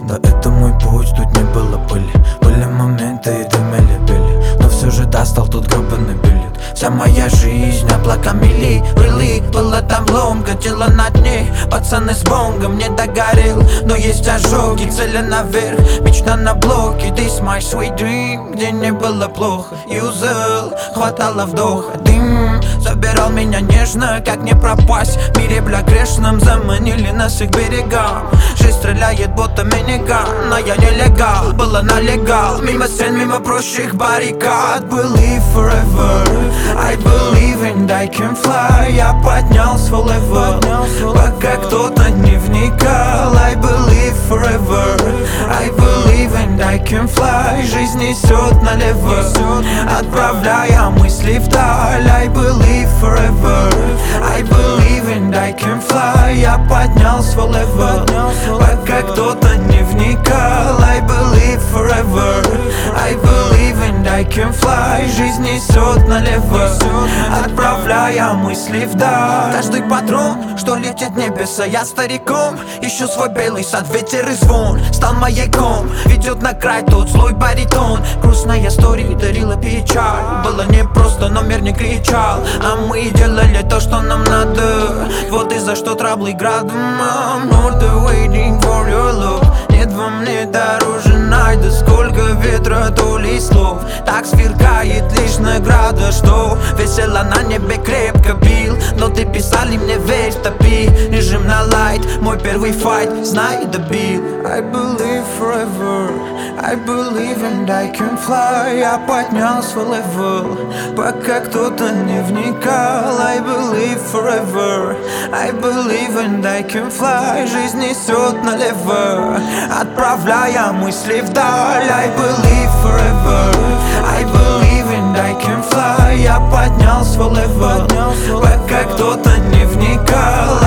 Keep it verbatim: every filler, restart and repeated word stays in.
Да, это мой путь, тут не было пыли. Были моменты и дымили били, но все же достал тут гребаный билет. Вся моя жизнь облаками ли, really. Было там ломка, тело над ней. Пацаны с бонгом не догорел, но есть ожоги, цели наверх, мечта на блоке. This my sweet dream, где не было плохо. Юзал, хватало вдоха. Дым забирал меня нежно, как не пропасть в мире, бля, грешном. Заманили нас их берегам. Жизнь стреляет, будто миниган, но я нелегал, было налегал. Мимо стен, мимо прочих баррикад. Believe forever, I believe and I can fly. Я поднял свой левел, пока кто-то не вникал. I believe forever, I believe and I can fly. Жизнь несет налево, отправляя мысли вдаль. I believe forever, I believe and I can fly. Я поднял свой левел, пока кто-то не вникал. I believe forever, I believe and I can fly. Жизнь несет налево, отправляя мысли вдаль. Каждый патрон, что летит в небеса. Я стариком, ищу свой белый сад. Ветер и звон стал маяком, ведет на край тот злой баритон. Грустная история дарила печаль. Было непросто, но мир не кричал, а мы делали то, что нам надо. Вот и за что траблы градом. I'm not waiting for your love. Нет во мне дороже найда. Сколько ветра, то ли слов. Так сверкает лишь награда, что весело на небе крепко бил. Но ты писали мне, верь, топи. Режим на лайт, мой первый файт, знай, добил. I believe forever, I believe and I can fly. Я поднял свой левел, пока кто-то не вникал. I believe forever, I believe and I can fly. Жизнь несет налево, отправляя мысли вдаль. I believe forever, I believe and I can fly. Я поднял свой левел, пока кто-то не вникал.